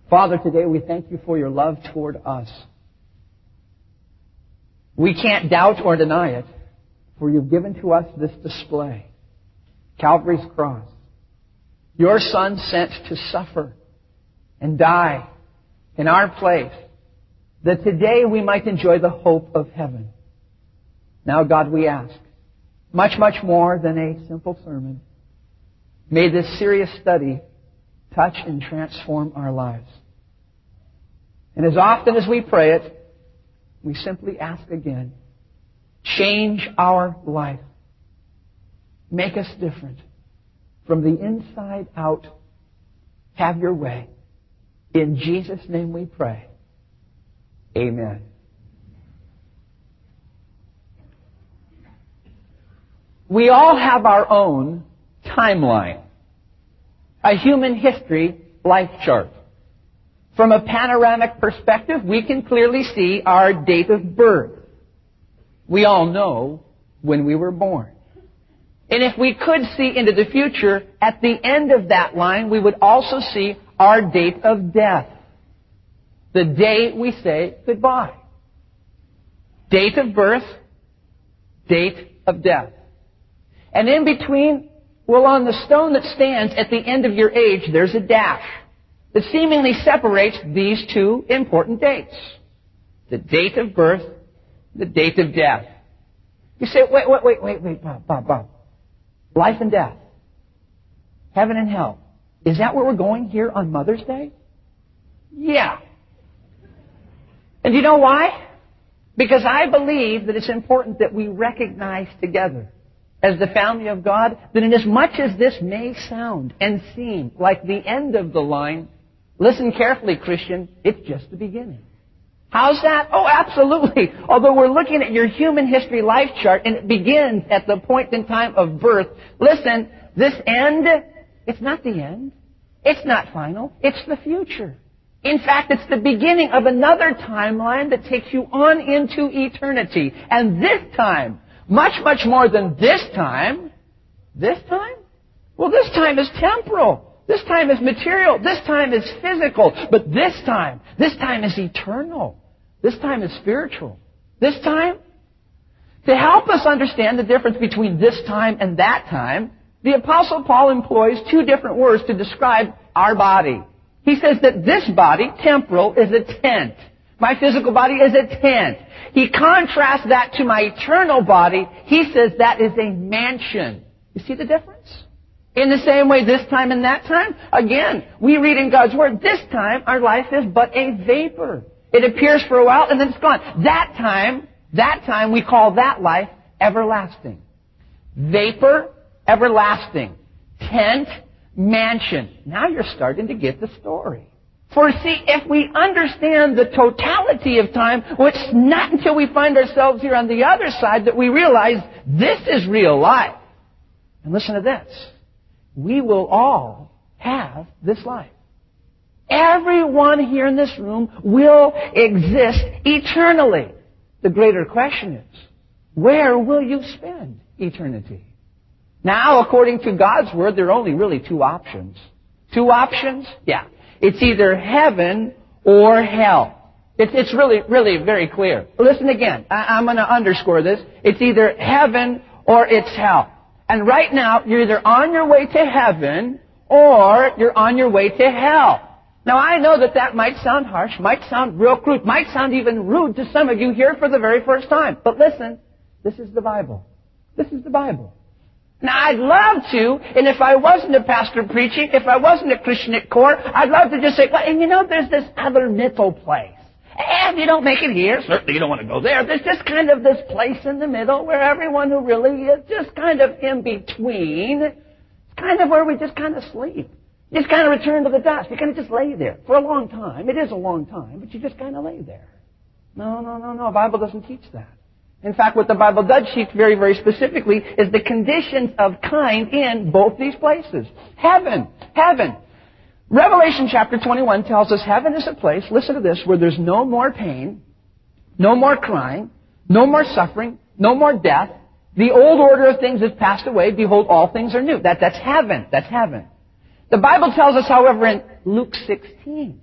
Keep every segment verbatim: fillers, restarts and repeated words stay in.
Father, today we thank you for your love toward us. We can't doubt or deny it, for you've given to us this display, Calvary's cross. Your Son sent to suffer and die in our place, that today we might enjoy the hope of heaven. Now, God, we ask, much, much more than a simple sermon, may this serious study touch and transform our lives. And as often as we pray it, we simply ask again, change our life. Make us different. From the inside out, have your way. In Jesus' name we pray. Amen. We all have our own timeline. A human history life chart. From a panoramic perspective, we can clearly see our date of birth. We all know when we were born. And if we could see into the future, at the end of that line, we would also see our date of death. The day we say goodbye. Date of birth, date of death. And in between, well, on the stone that stands at the end of your age, there's a dash that seemingly separates these two important dates. The date of birth, the date of death. You say, wait, wait, wait, wait, wait, Bob, Bob, Bob. Life and death. Heaven and hell. Is that where we're going here on Mother's Day? Yeah. And you know why? Because I believe that it's important that we recognize together, as the family of God, that in as much as this may sound and seem like the end of the line, listen carefully, Christian, it's just the beginning. How's that? Oh, absolutely. Although we're looking at your human history life chart and it begins at the point in time of birth, listen, this end, it's not the end. It's not final. It's the future. In fact, it's the beginning of another timeline that takes you on into eternity. And this time, much, much more than this time, this time? Well, this time is temporal. This time is material. This time is physical. But this time, this time is eternal. This time is spiritual. This time, to help us understand the difference between this time and that time, the Apostle Paul employs two different words to describe our body. He says that this body, temporal, is a tent. My physical body is a tent. He contrasts that to my eternal body. He says that is a mansion. You see the difference? In the same way, this time and that time, again, we read in God's Word, this time our life is but a vapor. It appears for a while and then it's gone. That time, that time we call that life everlasting. Vapor, everlasting. Tent, mansion. Now you're starting to get the story. For see, if we understand the totality of time, well, it's not until we find ourselves here on the other side that we realize this is real life. And listen to this. We will all have this life. Everyone here in this room will exist eternally. The greater question is, where will you spend eternity? Now, according to God's Word, there are only really two options. Two options? Yeah. It's either heaven or hell. It's, it's really, really very clear. Listen again. I, I'm going to underscore this. It's either heaven or it's hell. And right now, you're either on your way to heaven or you're on your way to hell. Now, I know that that might sound harsh, might sound real crude, might sound even rude to some of you here for the very first time. But listen, this is the Bible. This is the Bible. Now, I'd love to, and if I wasn't a pastor preaching, if I wasn't a Christian at core, I'd love to just say, well, and you know, there's this other middle place. And if you don't make it here, certainly you don't want to go there. There's just kind of this place in the middle where everyone who really is just kind of in between. It's kind of where we just kind of sleep. You just kind of return to the dust. You kind of just lay there for a long time. It is a long time, but you just kind of lay there. No, no, no, no. The Bible doesn't teach that. In fact, what the Bible does teach very, very specifically is the conditions of kind in both these places. Heaven. Heaven. Revelation chapter twenty-one tells us heaven is a place, listen to this, where there's no more pain, no more crying, no more suffering, no more death. The old order of things has passed away. Behold, all things are new. That, that's heaven. That's heaven. The Bible tells us, however, in Luke sixteen,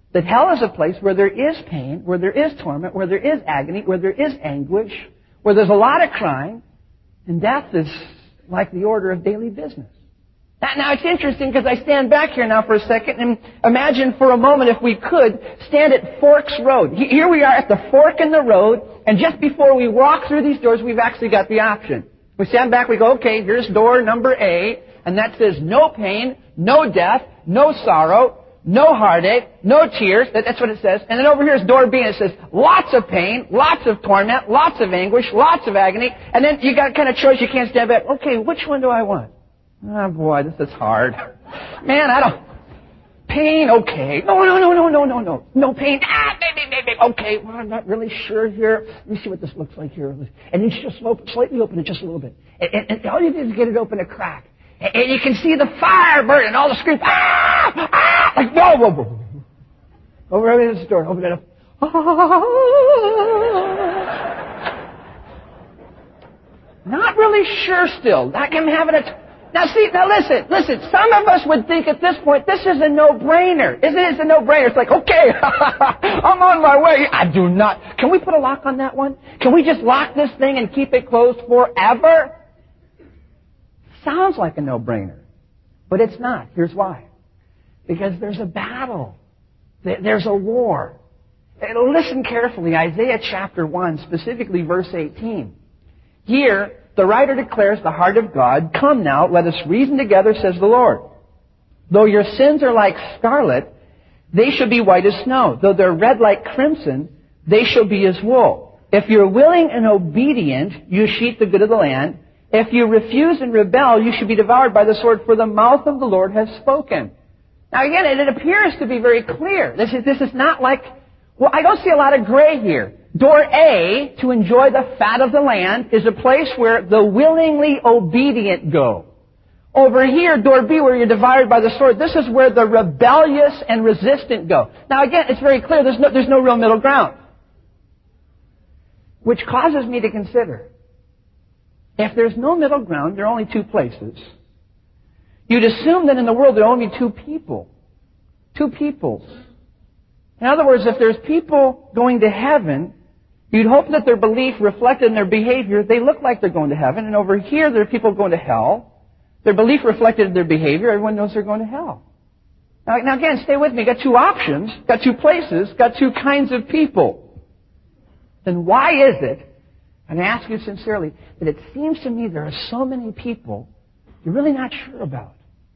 That hell is a place where there is pain, where there is torment, where there is agony, where there is anguish, where there's a lot of crying, and death is like the order of daily business. Now, now it's interesting because I stand back here now for a second and imagine for a moment, if we could, stand at Forks Road. Here we are at the fork in the road, and just before we walk through these doors, we've actually got the option. We stand back, we go, okay, here's door number A, and that says no pain, no death, no sorrow, no heartache, no tears. That, that's what it says. And then over here is door B, and it says lots of pain, lots of torment, lots of anguish, lots of agony. And then you got kind of choice. You can't stand back. Okay, which one do I want? Oh, boy, this is hard. Man, I don't... Pain, okay. No, no, no, no, no, no, no. No pain. Ah, maybe, maybe. Okay, well, I'm not really sure here. Let me see what this looks like here. And you just slightly open it just a little bit. And, and, and all you do is get it open a crack. And, and you can see the fire burn and all the screams. Ah! Ah! Like, whoa, whoa, whoa, whoa. Over to this door. Open it up. Ah! Not really sure still. Like I'm having a... Now see, now listen, listen, some of us would think at this point, this is a no-brainer. Isn't it? It's a no-brainer. It's like, okay, I'm on my way. I do not. Can we put a lock on that one? Can we just lock this thing and keep it closed forever? Sounds like a no-brainer. But it's not. Here's why. Because there's a battle. There's a war. And listen carefully, Isaiah chapter one, specifically verse eighteen. Here, the writer declares the heart of God. Come now, let us reason together, says the Lord. Though your sins are like scarlet, they shall be white as snow. Though they're red like crimson, they shall be as wool. If you're willing and obedient, you shall eat the good of the land. If you refuse and rebel, you shall be devoured by the sword, for the mouth of the Lord has spoken. Now again, it appears to be very clear. This is, this is not like, well, I don't see a lot of gray here. Door A, to enjoy the fat of the land, is a place where the willingly obedient go. Over here, door B, where you're devoured by the sword, this is where the rebellious and resistant go. Now again, it's very clear, there's no, there's no real middle ground. Which causes me to consider, if there's no middle ground, there are only two places. You'd assume that in the world there are only two people. Two peoples. In other words, if there's people going to heaven, you'd hope that their belief reflected in their behavior, they look like they're going to heaven. And over here, there are people going to hell. Their belief reflected in their behavior, everyone knows they're going to hell. Now, now again, stay with me. Got two options, got two places, got two kinds of people. Then why is it, and I ask you sincerely, that it seems to me there are so many people you're really not sure about?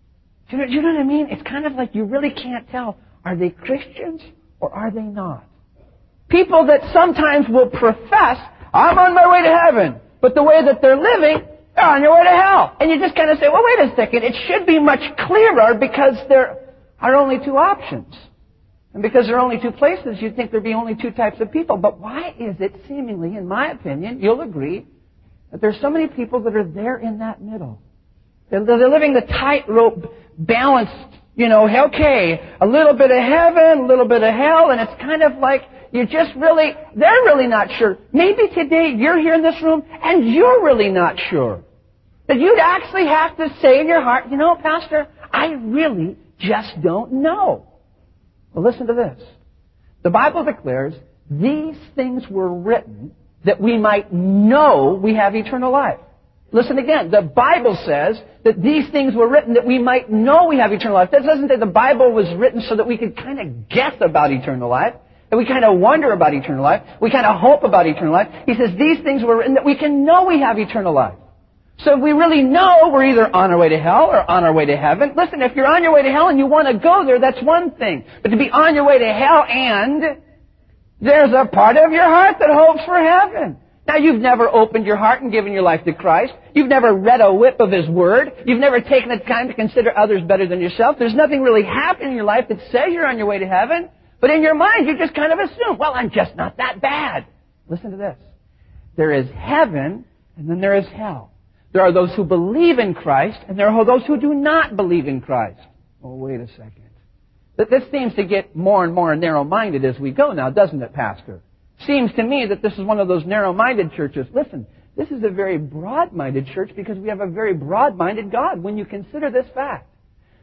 Do you know, do you know what I mean? It's kind of like you really can't tell, are they Christians or are they not? People that sometimes will profess, I'm on my way to heaven, but the way that they're living, they're on your way to hell. And you just kind of say, well, wait a second, it should be much clearer because there are only two options. And because there are only two places, you'd think there'd be only two types of people. But why is it seemingly, in my opinion, you'll agree, that there's so many people that are there in that middle? They're, they're living the tightrope, balanced, you know, okay, a little bit of heaven, a little bit of hell, and it's kind of like you're just really, they're really not sure. Maybe today you're here in this room and you're really not sure. That you'd actually have to say in your heart, you know, Pastor, I really just don't know. Well, listen to this. The Bible declares these things were written that we might know we have eternal life. Listen again. The Bible says that these things were written that we might know we have eternal life. That doesn't say the Bible was written so that we could kind of guess about eternal life, that we kind of wonder about eternal life, we kind of hope about eternal life. He says these things were written that we can know we have eternal life. So if we really know we're either on our way to hell or on our way to heaven, listen, if you're on your way to hell and you want to go there, that's one thing. But to be on your way to hell and there's a part of your heart that hopes for heaven. Now, you've never opened your heart and given your life to Christ. You've never read a whip of His Word. You've never taken the time to consider others better than yourself. There's nothing really happening in your life that says you're on your way to heaven. But in your mind, you just kind of assume, well, I'm just not that bad. Listen to this. There is heaven, and then there is hell. There are those who believe in Christ, and there are those who do not believe in Christ. Oh, wait a second. This seems to get more and more narrow-minded as we go now, doesn't it, Pastor? Seems to me that this is one of those narrow-minded churches. Listen, this is a very broad-minded church because we have a very broad-minded God when you consider this fact.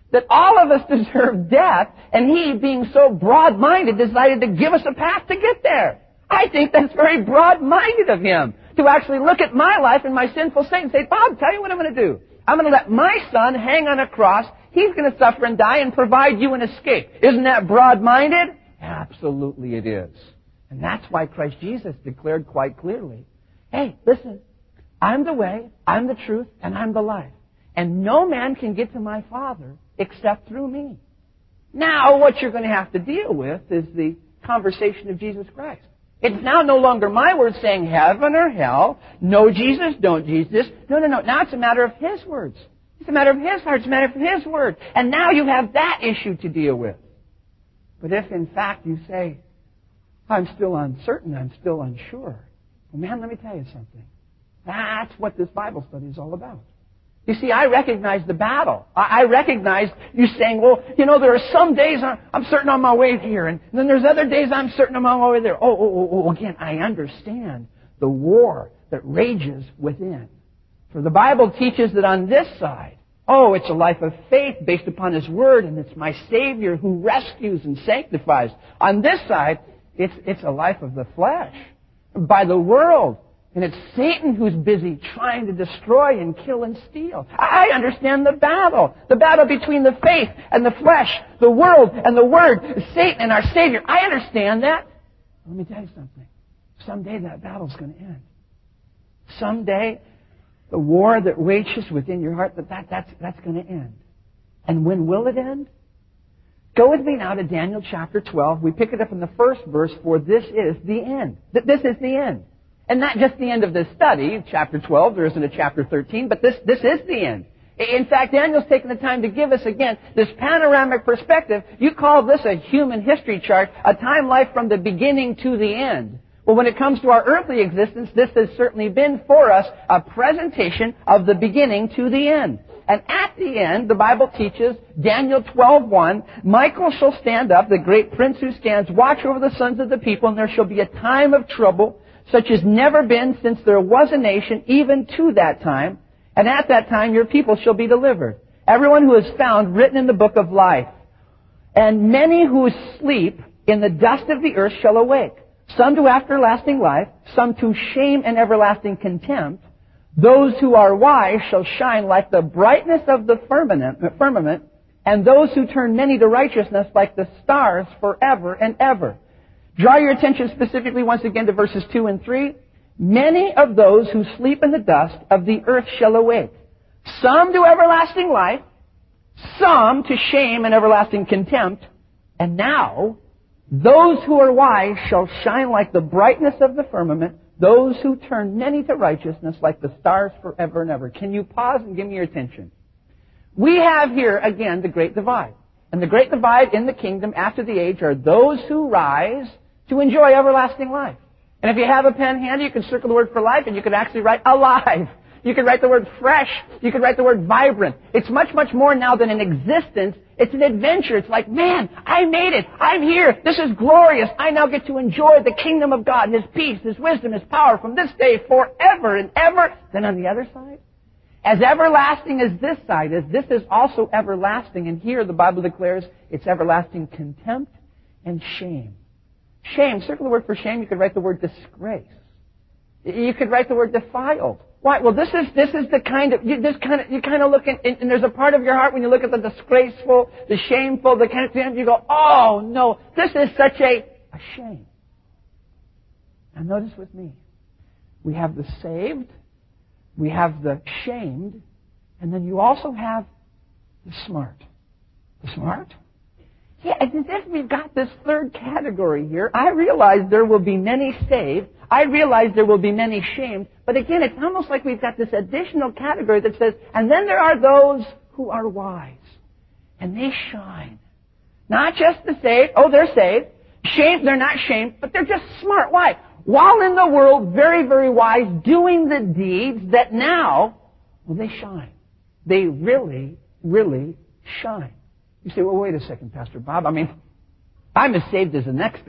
that all of us deserve death, and He, being so broad-minded, decided to give us a path to get there. I think that's very broad-minded of Him, to actually look at my life and my sinful state and say, Bob, tell you what I'm going to do. I'm going to let my Son hang on a cross. He's going to suffer and die and provide you an escape. Isn't that broad-minded? Absolutely it is. And that's why Christ Jesus declared quite clearly, hey, listen, I'm the way, I'm the truth, and I'm the life. And no man can get to my Father except through me. Now, what you're going to have to deal with is the conversation of Jesus Christ. It's now no longer my words saying heaven or hell, no Jesus, don't Jesus. No, no, no. Now it's a matter of His words. It's a matter of His heart. It's a matter of His word. And now you have that issue to deal with. But if in fact you say, I'm still uncertain, I'm still unsure, well, man, let me tell you something. That's what this Bible study is all about. You see, I recognize the battle. I recognize you saying, well, you know, there are some days I'm certain on my way here, and then there's other days I'm certain I'm on my way there. Oh, oh, oh, oh, again, I understand the war that rages within. For the Bible teaches that on this side, oh, it's a life of faith based upon His Word, and it's my Savior who rescues and sanctifies. On this side, it's, it's a life of the flesh, by the world. And it's Satan who's busy trying to destroy and kill and steal. I understand the battle. The battle between the faith and the flesh, the world and the Word, Satan and our Savior. I understand that. Let me tell you something. Someday that battle's going to end. Someday the war that rages within your heart, that, that that's, that's going to end. And when will it end? Go with me now to Daniel chapter twelve. We pick it up in the first verse, for this is the end. This is the end. And not just the end of this study, chapter twelve, there isn't a chapter thirteen, but this, this is the end. In fact, Daniel's taken the time to give us, again, this panoramic perspective. You call this a human history chart, a time life from the beginning to the end. Well, when it comes to our earthly existence, this has certainly been for us a presentation of the beginning to the end. And at the end, the Bible teaches, Daniel twelve one, Michael shall stand up, the great prince who stands watch over the sons of the people, and there shall be a time of trouble, such as never been since there was a nation, even to that time. And at that time your people shall be delivered. Everyone who is found written in the book of life. And many who sleep in the dust of the earth shall awake. Some to everlasting life, some to shame and everlasting contempt. Those who are wise shall shine like the brightness of the firmament, firmament, and those who turn many to righteousness like the stars forever and ever. Draw your attention specifically once again to verses two and three. Many of those who sleep in the dust of the earth shall awake. Some to everlasting life, some to shame and everlasting contempt. And now, those who are wise shall shine like the brightness of the firmament, those who turn many to righteousness like the stars forever and ever. Can you pause and give me your attention? We have here, again, the great divide. And the great divide in the kingdom after the age are those who rise to enjoy everlasting life. And if you have a pen handy, you can circle the word for life, and you could actually write alive. You could write the word fresh. You could write the word vibrant. It's much, much more now than an existence. It's an adventure. It's like, man, I made it. I'm here. This is glorious. I now get to enjoy the kingdom of God, His peace, His wisdom, His power from this day forever and ever. Then on the other side, as everlasting as this side is, this is also everlasting. And here the Bible declares it's everlasting contempt and shame. Shame. Circle the word for shame. You could write the word disgrace. You could write the word defiled. Why? Well, this is this is the kind of you this kind of you kind of look at, and there's a part of your heart when you look at the disgraceful, the shameful, the kind of thing, you go, oh no, this is such a a shame. Now notice with me, we have the saved, we have the shamed, and then you also have the smart. The smart? Yeah, it's as if we've got this third category here. I realize there will be many saved. I realize there will be many shamed. But again, it's almost like we've got this additional category that says, and then there are those who are wise. And they shine. Not just the saved. Oh, they're saved. Shamed, they're not shamed, but they're just smart. Why? While in the world, very, very wise, doing the deeds that now, well, they shine. They really, really shine. You say, well, wait a second, Pastor Bob. I mean, I'm as saved as the next guy,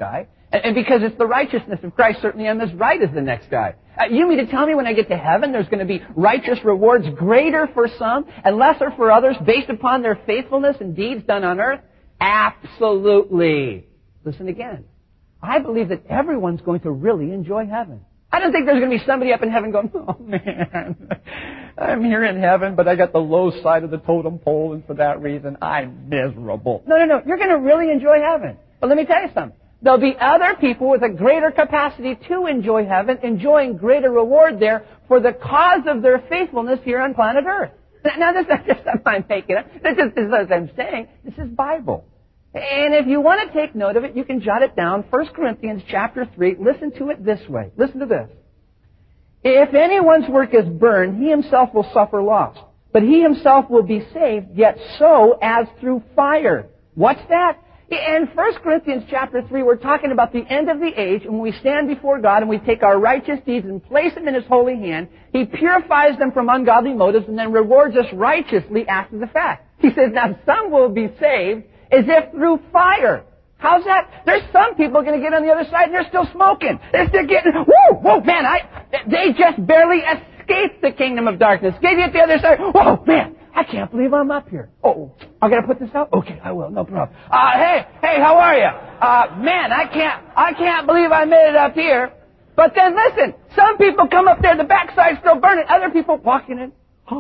And, and because it's the righteousness of Christ, certainly I'm as right as the next guy. Uh, you mean to tell me when I get to heaven there's going to be righteous rewards greater for some and lesser for others based upon their faithfulness and deeds done on earth? Absolutely. Listen again. I believe that everyone's going to really enjoy heaven. I don't think there's going to be somebody up in heaven going, oh man, I'm here in heaven, but I got the low side of the totem pole, and for that reason, I'm miserable. No, no, no. You're going to really enjoy heaven. But let me tell you something. There'll be other people with a greater capacity to enjoy heaven, enjoying greater reward there for the cause of their faithfulness here on planet Earth. Now, this is not just something I'm making up. This is, this is what I'm saying. This is Bible. And if you want to take note of it, you can jot it down. First Corinthians chapter three. Listen to it this way. Listen to this. If anyone's work is burned, he himself will suffer loss. But he himself will be saved, yet so as through fire. What's that? In First Corinthians chapter three, we're talking about the end of the age, and when we stand before God and we take our righteous deeds and place them in His holy hand, He purifies them from ungodly motives and then rewards us righteously after the fact. He says, now some will be saved as if through fire. How's that? There's some people going to get on the other side and they're still smoking. They're still getting, whoa, whoa, man, I, they just barely escaped the kingdom of darkness. Get at the other side. Whoa, man, I can't believe I'm up here. Oh, I got to put this out? Okay, I will, no problem. Uh, hey, hey, how are you? Uh, man, I can't, I can't believe I made it up here. But then listen, some people come up there, the backside still burning. Other people walking in.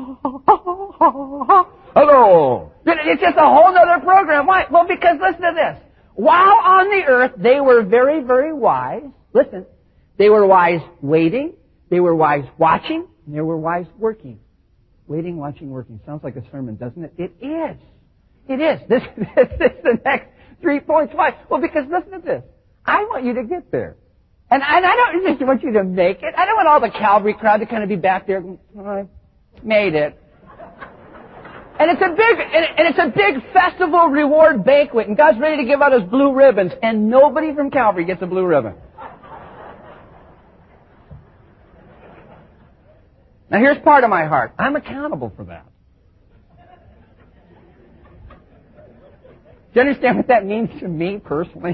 Hello. It's just a whole other program. Why? Well, because listen to this. While on the earth, they were very, very wise. Listen, they were wise waiting, they were wise watching, and they were wise working. Waiting, watching, working. Sounds like a sermon, doesn't it? It is. It is. This, this is the next three points. Why? Well, because listen to this. I want you to get there. And I, I don't just want you to make it. I don't want all the Calvary crowd to kind of be back there going, I made it. And it's a big, and it's a big festival reward banquet, and God's ready to give out His blue ribbons, and nobody from Calvary gets a blue ribbon. Now here's part of my heart. I'm accountable for that. Do you understand what that means to me personally?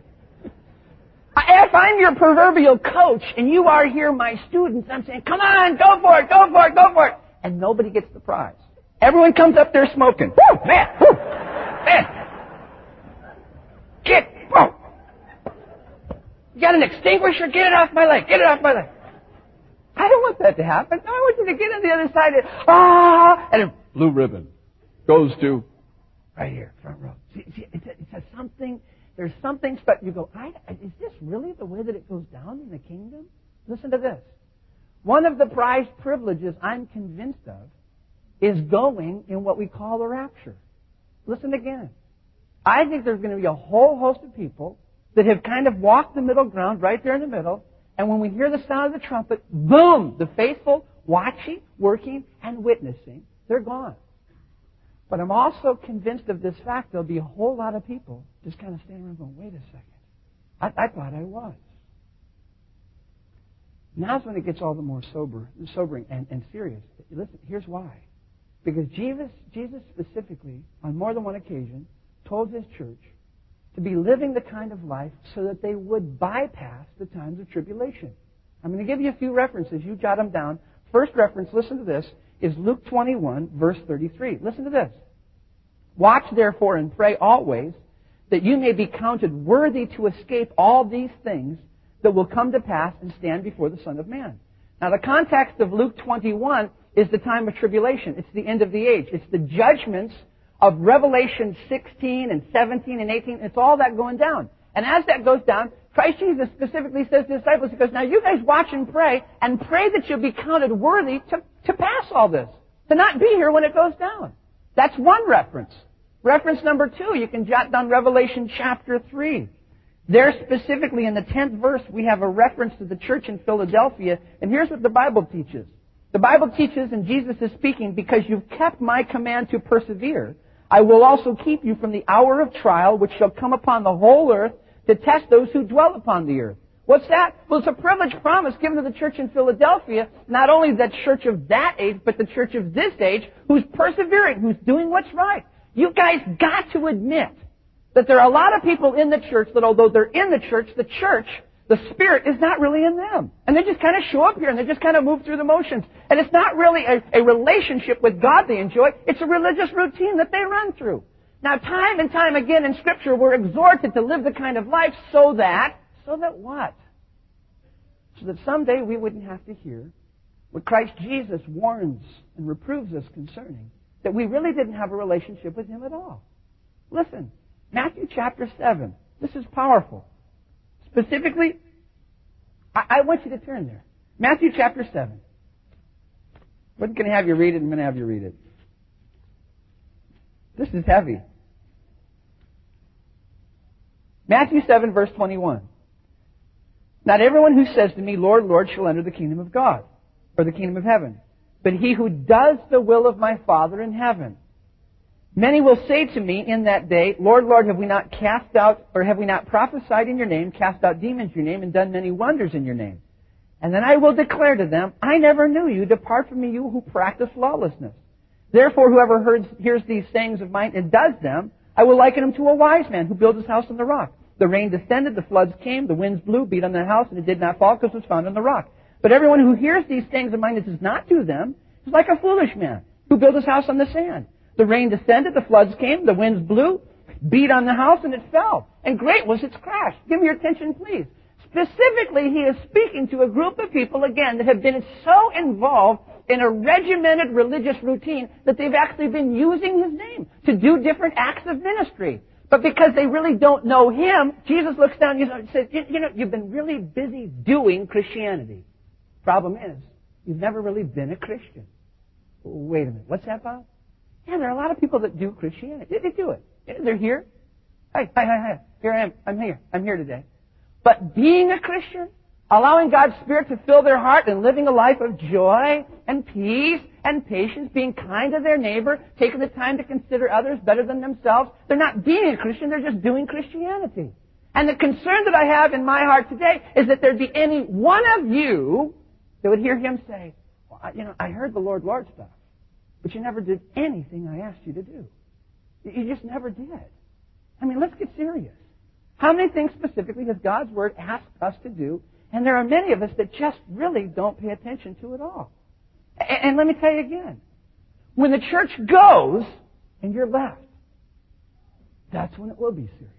If I'm your proverbial coach, and you are here my students, I'm saying, come on, go for it, go for it, go for it. And nobody gets the prize. Everyone comes up there smoking. Woo, man, woo, man. Get, whoa. You got an extinguisher? Get it off my leg. Get it off my leg. I don't want that to happen. No, I want you to get on the other side. And, ah, and a blue ribbon goes to right here, front row. See, see, it's, a, it's a something. There's something special. You go, I, is this really the way that it goes down in the kingdom? Listen to this. One of the prized privileges I'm convinced of is going in what we call the rapture. Listen again. I think there's going to be a whole host of people that have kind of walked the middle ground right there in the middle, and when we hear the sound of the trumpet, boom, the faithful watching, working, and witnessing, they're gone. But I'm also convinced of this fact, there'll be a whole lot of people just kind of standing around going, wait a second. I, I thought I was. Now's when it gets all the more sober, sobering and, and serious. Listen, here's why. Because Jesus, Jesus specifically, on more than one occasion, told His church to be living the kind of life so that they would bypass the times of tribulation. I'm going to give you a few references. You jot them down. First reference, listen to this, is Luke twenty-one, verse thirty-three. Listen to this. Watch therefore and pray always that you may be counted worthy to escape all these things that will come to pass and stand before the Son of Man. Now the context of Luke twenty-one is the time of tribulation. It's the end of the age. It's the judgments of Revelation sixteen and seventeen and eighteen. It's all that going down. And as that goes down, Christ Jesus specifically says to the disciples, He goes, now you guys watch and pray, and pray that you'll be counted worthy to, to pass all this, to not be here when it goes down. That's one reference. Reference number two, you can jot down Revelation chapter three. There specifically in the tenth verse, we have a reference to the church in Philadelphia, and here's what the Bible teaches. The Bible teaches, and Jesus is speaking, because you've kept my command to persevere, I will also keep you from the hour of trial which shall come upon the whole earth to test those who dwell upon the earth. What's that? Well, it's a privileged promise given to the church in Philadelphia, not only the church of that age, but the church of this age, who's persevering, who's doing what's right. You guys got to admit That there are a lot of people in the church that although they're in the church, the church, the Spirit is not really in them. And they just kind of show up here and they just kind of move through the motions. And it's not really a, a relationship with God they enjoy. It's a religious routine that they run through. Now, time and time again in Scripture, we're exhorted to live the kind of life so that, so that what? So that someday we wouldn't have to hear what Christ Jesus warns and reproves us concerning, that we really didn't have a relationship with Him at all. Listen, Matthew chapter seven. This is powerful. Specifically, I, I want you to turn there. Matthew chapter seven. I'm going to have you read it. I'm going to have you read it. This is heavy. Matthew seven, verse twenty-one. Not everyone who says to me, Lord, Lord, shall enter the kingdom of God, or the kingdom of heaven, but he who does the will of my Father in heaven. Many will say to me in that day, Lord, Lord, have we not cast out, or have we not prophesied in your name, cast out demons in your name, and done many wonders in your name? And then I will declare to them, I never knew you. Depart from me, you who practice lawlessness. Therefore, whoever hears, hears these sayings of mine and does them, I will liken him to a wise man who built his house on the rock. The rain descended, the floods came, the winds blew, beat on the house, and it did not fall because it was found on the rock. But everyone who hears these sayings of mine and does not do them is like a foolish man who built his house on the sand. The rain descended, the floods came, the winds blew, beat on the house, and it fell. And great was its crash. Give me your attention, please. Specifically, he is speaking to a group of people, again, that have been so involved in a regimented religious routine that they've actually been using His name to do different acts of ministry. But because they really don't know Him, Jesus looks down and says, you know, you've been really busy doing Christianity. Problem is, you've never really been a Christian. Wait a minute, what's that about? Yeah, there are a lot of people that do Christianity. They, they do it. They're here. Hi, hi, hi, hi. Here I am. I'm here. I'm here today. But being a Christian, allowing God's Spirit to fill their heart and living a life of joy and peace and patience, being kind to their neighbor, taking the time to consider others better than themselves, they're not being a Christian, they're just doing Christianity. And the concern that I have in my heart today is that there'd be any one of you that would hear Him say, well, I, you know, I heard the Lord, Lord stuff, but you never did anything I asked you to do. You just never did. I mean, let's get serious. How many things specifically has God's Word asked us to do? And there are many of us that just really don't pay attention to it all. And, and let me tell you again, when the church goes and you're left, that's when it will be serious.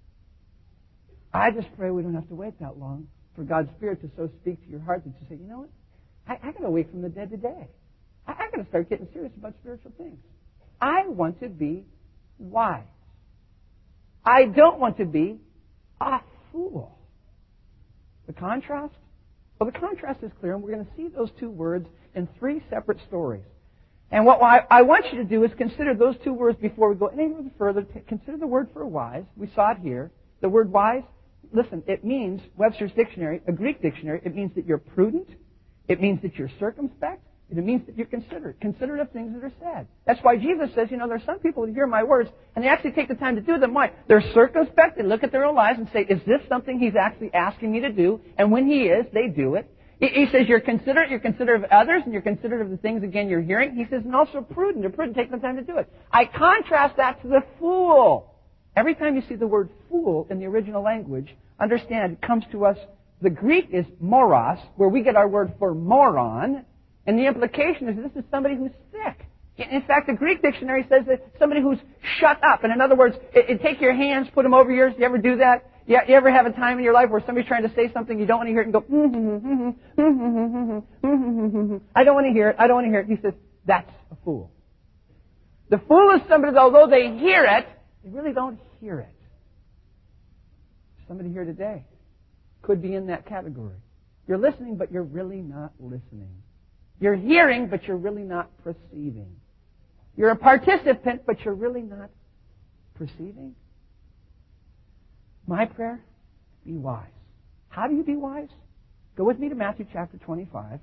I just pray we don't have to wait that long for God's Spirit to so speak to your heart that you say, you know what? I, I got to wake from the dead today. I, I got to start getting serious about spiritual things. I want to be wise. I don't want to be a fool. The contrast? Well, the contrast is clear, and we're going to see those two words in three separate stories. And what I, I want you to do is consider those two words before we go any further. Consider the word for wise. We saw it here. The word wise, listen, it means, Webster's dictionary, a Greek dictionary, it means that you're prudent. It means that you're circumspect. It means that you're considerate. Considerate of things that are said. That's why Jesus says, you know, there are some people who hear my words, and they actually take the time to do them. Why? They're circumspect. They look at their own lives and say, is this something He's actually asking me to do? And when He is, they do it. He says you're considerate, you're considerate of others, and you're considerate of the things, again, you're hearing. He says, and also prudent. You're prudent, take the time to do it. I contrast that to the fool. Every time you see the word fool in the original language, understand it comes to us, the Greek is moros, where we get our word for moron, and the implication is this is somebody who's sick. In fact, the Greek dictionary says that somebody who's shut up. And in other words, it, it take your hands, put them over yours. You ever do that? You, you ever have a time in your life where somebody's trying to say something, you don't want to hear it, and go, mm-hmm, mm-hmm, mm-hmm, mm-hmm, I don't want to hear it, I don't want to hear it. He says, that's a fool. The fool is somebody that although they hear it, they really don't hear it. Somebody here today could be in that category. You're listening, but you're really not listening. You're hearing, but you're really not perceiving. You're a participant, but you're really not perceiving. My prayer, be wise. How do you be wise? Go with me to Matthew chapter twenty-five.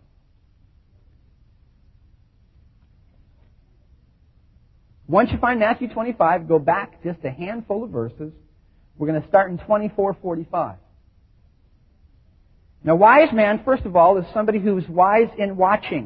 Once you find Matthew twenty-five, go back just a handful of verses. We're going to start in twenty-four forty-five. Now, wise man, first of all, is somebody who's wise in watching.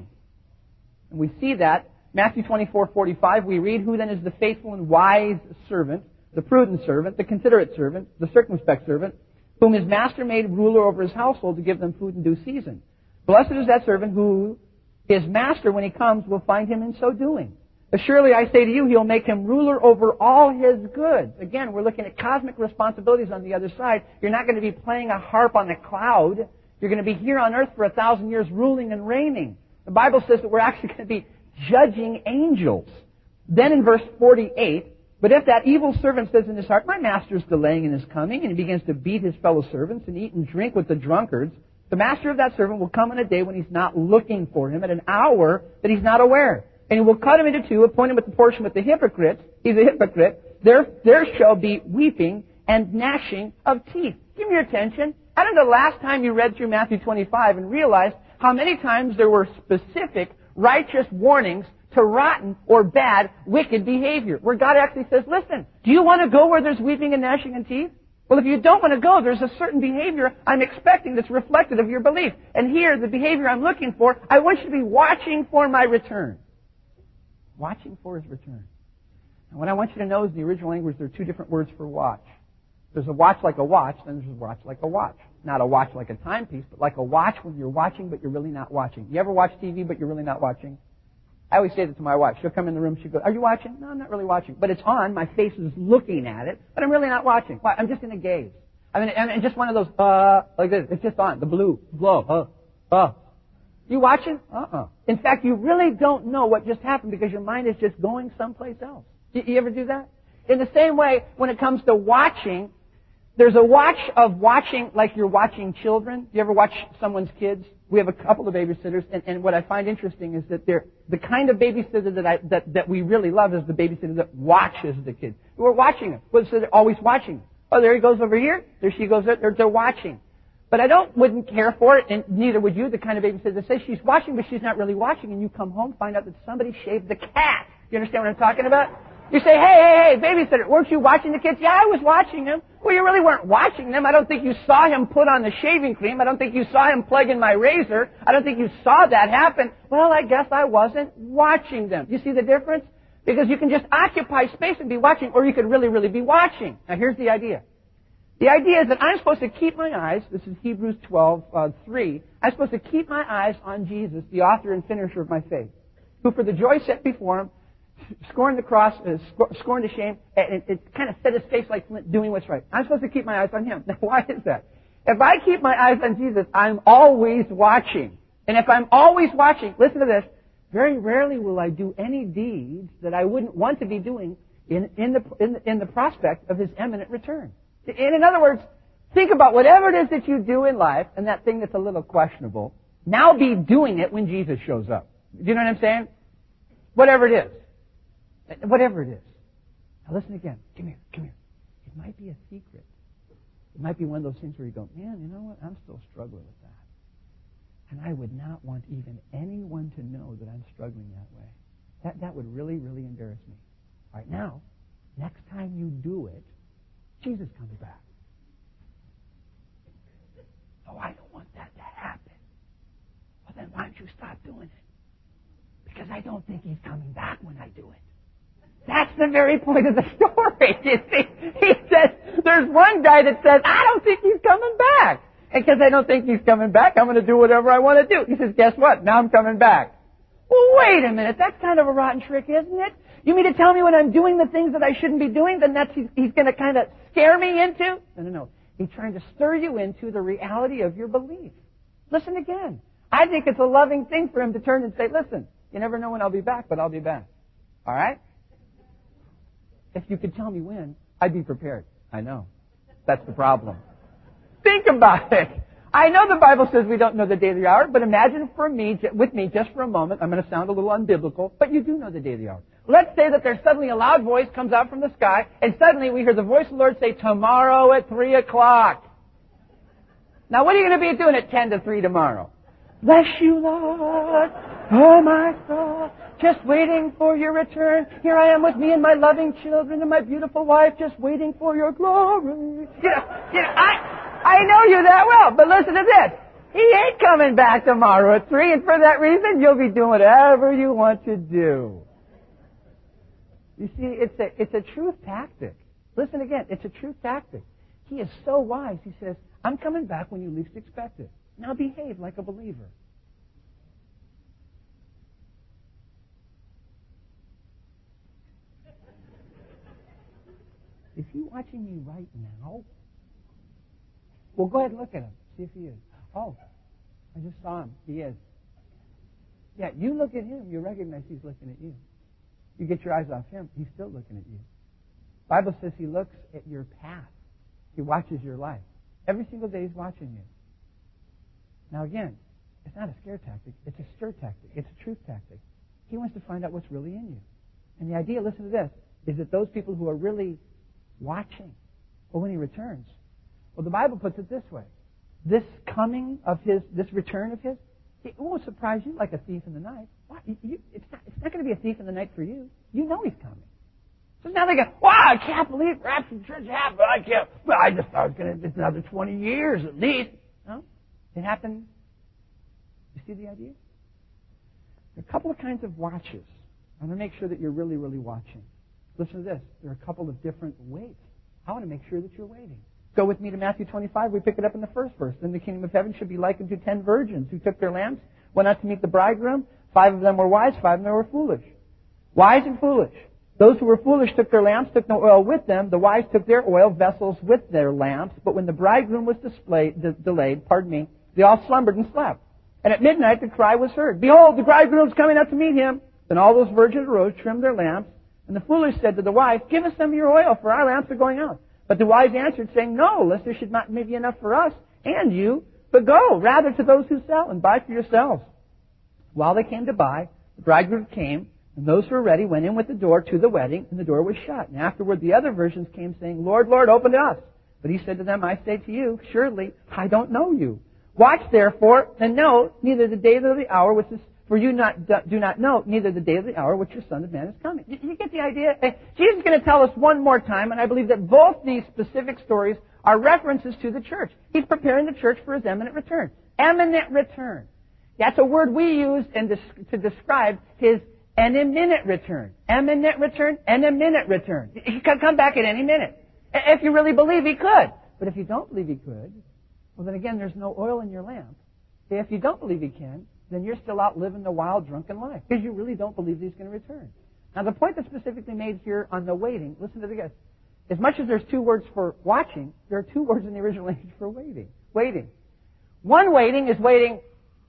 And we see that. Matthew twenty-four forty-five, we read, who then is the faithful and wise servant, the prudent servant, the considerate servant, the circumspect servant, whom his master made ruler over his household to give them food in due season. Blessed is that servant who his master, when he comes, will find him in so doing. Surely I say to you, he'll make him ruler over all his goods. Again, we're looking at cosmic responsibilities on the other side. You're not going to be playing a harp on a cloud. You're going to be here on earth for a thousand years ruling and reigning. The Bible says that we're actually going to be judging angels. Then in verse forty-eight, but if that evil servant says in his heart, my master's delaying in his coming, and he begins to beat his fellow servants and eat and drink with the drunkards, the master of that servant will come in a day when he's not looking for him, at an hour that he's not aware. And he will cut him into two, appoint him with the portion with the hypocrites. He's a hypocrite. There, there shall be weeping and gnashing of teeth. Give me your attention. I don't know the last time you read through Matthew twenty-five and realized how many times there were specific righteous warnings to rotten or bad, wicked behavior, where God actually says, listen, do you want to go where there's weeping and gnashing of teeth? Well, if you don't want to go, there's a certain behavior I'm expecting that's reflective of your belief. And here, the behavior I'm looking for, I want you to be watching for my return. Watching for his return. And what I want you to know is in the original language, there are two different words for watch. There's a watch like a watch, then there's a watch like a watch. Not a watch like a timepiece, but like a watch when you're watching, but you're really not watching. You ever watch T V, but you're really not watching? I always say that to my wife. She'll come in the room, she'll go, are you watching? No, I'm not really watching. But it's on, my face is looking at it, but I'm really not watching. Why? I'm just in a gaze. I mean, and just one of those, uh, like this. It's just on, the blue, glow, uh, uh. You watching? Uh-uh. In fact, you really don't know what just happened because your mind is just going someplace else. You, you ever do that? In the same way, when it comes to watching, there's a watch of watching like you're watching children. You ever watch someone's kids? We have a couple of babysitters, and, and what I find interesting is that they're the kind of babysitter that I that, that we really love is the babysitter that watches the kids. We're watching them. Well, so they're always watching. Oh, there he goes over here. There she goes. There, they're watching. But I don't wouldn't care for it, and neither would you. The kind of babysitter that says she's watching, but she's not really watching, and you come home find out that somebody shaved the cat. You understand what I'm talking about? You say, hey, hey, hey, babysitter, weren't you watching the kids? Yeah, I was watching them. Well, you really weren't watching them. I don't think you saw him put on the shaving cream. I don't think you saw him plug in my razor. I don't think you saw that happen. Well, I guess I wasn't watching them. You see the difference? Because you can just occupy space and be watching, or you could really, really be watching. Now, here's the idea. The idea is that I'm supposed to keep my eyes, this is Hebrews twelve, uh, three, I'm supposed to keep my eyes on Jesus, the author and finisher of my faith, who for the joy set before him, scorned the cross, uh, scorned the shame, and it kind of set his face like flint, doing what's right. I'm supposed to keep my eyes on him. Now, why is that? If I keep my eyes on Jesus, I'm always watching. And if I'm always watching, listen to this, very rarely will I do any deeds that I wouldn't want to be doing in, in, the, in, the, in the prospect of his imminent return. In, in other words, think about whatever it is that you do in life, and that thing that's a little questionable, now be doing it when Jesus shows up. Do you know what I'm saying? Whatever it is. Whatever it is. Now listen again. Come here, come here. It might be a secret. It might be one of those things where you go, man, you know what? I'm still struggling with that. And I would not want even anyone to know that I'm struggling that way. That, that would really, really embarrass me. All right, now, next time you do it, Jesus comes back. Oh, I don't want that to happen. Well, then why don't you stop doing it? Because I don't think he's coming back when I do it. That's the very point of the story. You see, he says, there's one guy that says, I don't think he's coming back. And because I don't think he's coming back, I'm going to do whatever I want to do. He says, guess what? Now I'm coming back. Well, wait a minute. That's kind of a rotten trick, isn't it? You mean to tell me when I'm doing the things that I shouldn't be doing, then that's he's, he's going to kind of scare me into? No, no, no. He's trying to stir you into the reality of your belief. Listen again. I think it's a loving thing for him to turn and say, listen, you never know when I'll be back, but I'll be back. All right? If you could tell me when, I'd be prepared. I know. That's the problem. Think about it. I know the Bible says we don't know the day of the hour, but imagine for me, with me just for a moment, I'm going to sound a little unbiblical, but you do know the day of the hour. Let's say that there's suddenly a loud voice comes out from the sky, and suddenly we hear the voice of the Lord say, tomorrow at three o'clock. Now what are you going to be doing at ten to three tomorrow? Bless you, Lord. Oh, my soul. Just waiting for your return. Here I am with me and my loving children and my beautiful wife, just waiting for your glory. You know, you know, I, I know you that well, but listen to this. He ain't coming back tomorrow at three, and for that reason, you'll be doing whatever you want to do. You see, it's a, it's a truth tactic. Listen again. It's a true tactic. He is so wise. He says, I'm coming back when you least expect it. Now behave like a believer. Is he watching me right now? Well, go ahead and look at him. See if he is. Oh, I just saw him. He is. Yeah, you look at him, you recognize he's looking at you. You get your eyes off him, he's still looking at you. The Bible says he looks at your path. He watches your life. Every single day he's watching you. Now again, it's not a scare tactic. It's a stir tactic. It's a truth tactic. He wants to find out what's really in you. And the idea, listen to this, is that those people who are really watching, well, when he returns, well, the Bible puts it this way. This coming of his, this return of his, it won't surprise you like a thief in the night. Why? You, you, it's not, it's not going to be a thief in the night for you. You know he's coming. So now they go, wow, I can't believe rapture church happened. I can't, well, I just thought it was going to, it's another twenty years at least. No, it happened. You see the idea? There are a couple of kinds of watches. I want to make sure that you're really, really watching. Listen to this. There are a couple of different waits. I want to make sure that you're waiting. Go with me to Matthew twenty-five. We pick it up in the first verse. Then the kingdom of heaven should be likened to ten virgins who took their lamps, went out to meet the bridegroom. Five of them were wise, five of them were foolish. Wise and foolish. Those who were foolish took their lamps, took no oil with them. The wise took their oil vessels with their lamps. But when the bridegroom was displayed, de- delayed, pardon me, they all slumbered and slept. And at midnight the cry was heard, behold, the bridegroom is coming out to meet him. Then all those virgins arose, trimmed their lamps. And the foolish said to the wise, give us some of your oil, for our lamps are going out. But the wise answered, saying, no, lest there should not be enough for us and you, but go rather to those who sell and buy for yourselves. While they came to buy, the bridegroom came, and those who were ready went in with the door to the wedding, and the door was shut. And afterward the other virgins came, saying, Lord, Lord, open to us. But he said to them, I say to you, surely I don't know you. Watch therefore, and know neither the day nor the hour which is for you not do not know neither the day or the hour which your Son of Man is coming. You get the idea? Jesus is going to tell us one more time, and I believe that both these specific stories are references to the church. He's preparing the church for his imminent return. Imminent return. That's a word we use in this, to describe his an imminent return. Imminent return, an imminent return. He could come back at any minute. If you really believe he could. But if you don't believe he could, well then again, there's no oil in your lamp. If you don't believe he can, then you're still out living the wild, drunken life. Because you really don't believe he's going to return. Now, the point that's specifically made here on the waiting, listen to this. As much as there's two words for watching, there are two words in the original language for waiting. Waiting. One waiting is waiting.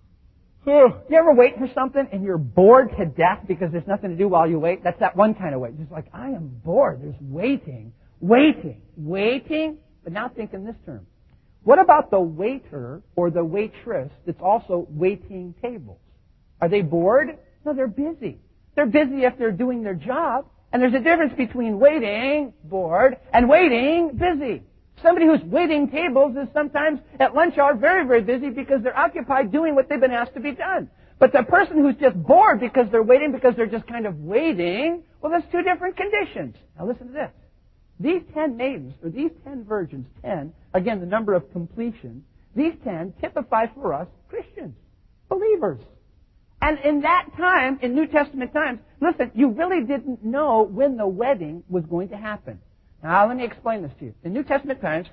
You ever wait for something and you're bored to death because there's nothing to do while you wait? That's that one kind of wait. Just like, I am bored. There's waiting. Waiting. Waiting. But now think in this term. What about the waiter or the waitress that's also waiting tables? Are they bored? No, they're busy. They're busy if they're doing their job. And there's a difference between waiting, bored, and waiting, busy. Somebody who's waiting tables is sometimes at lunch hour very, very busy because they're occupied doing what they've been asked to be done. But the person who's just bored because they're waiting, because they're just kind of waiting, well, that's two different conditions. Now listen to this. These ten maidens, or these ten virgins, ten, again, the number of completion, these ten typify for us Christians, believers. And in that time, in New Testament times, listen, you really didn't know when the wedding was going to happen. Now, let me explain this to you. In New Testament times,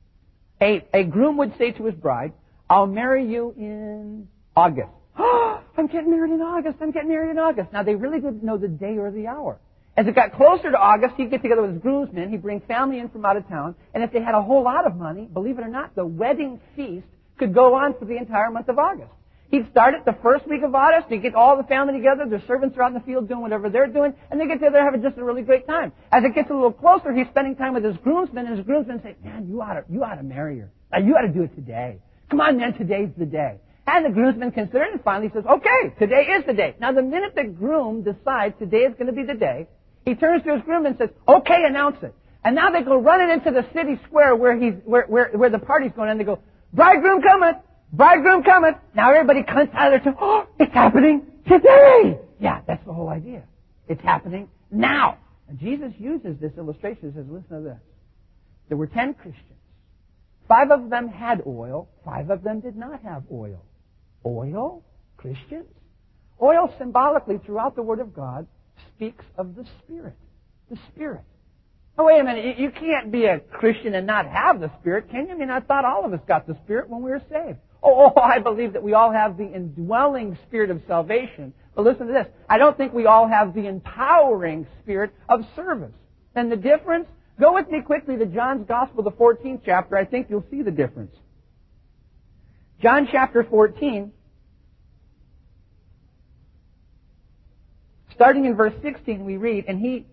a, a groom would say to his bride, I'll marry you in August. Oh, I'm getting married in August. I'm getting married in August. Now, they really didn't know the day or the hour. As it got closer to August, he'd get together with his groomsmen. He'd bring family in from out of town. And if they had a whole lot of money, believe it or not, the wedding feast could go on for the entire month of August. He'd start it the first week of August. He'd get all the family together. Their servants are out in the field doing whatever they're doing. And they get together having just a really great time. As it gets a little closer, he's spending time with his groomsmen. And his groomsmen say, man, you ought to, you ought to marry her. Now, you ought to do it today. Come on, man, today's the day. And the groomsman considers it and finally says, okay, today is the day. Now, the minute the groom decides today is going to be the day, he turns to his groom and says, okay, announce it. And now they go running into the city square where he's, where, where, where the party's going on. They go, bridegroom cometh! Bridegroom cometh! Now everybody comes out of their, oh, it's happening today! Yeah, that's the whole idea. It's happening now. And Jesus uses this illustration. He says, listen to this. There were ten Christians. Five of them had oil. Five of them did not have oil. Oil? Christians? Oil symbolically throughout the Word of God speaks of the Spirit. The Spirit. Oh, wait a minute. You, you can't be a Christian and not have the Spirit, can you? I mean, I thought all of us got the Spirit when we were saved. Oh, oh, I believe that we all have the indwelling Spirit of salvation. But listen to this. I don't think we all have the empowering Spirit of service. And the difference? Go with me quickly to John's Gospel, the fourteenth chapter. I think you'll see the difference. John chapter fourteen, starting in verse sixteen, we read, "And He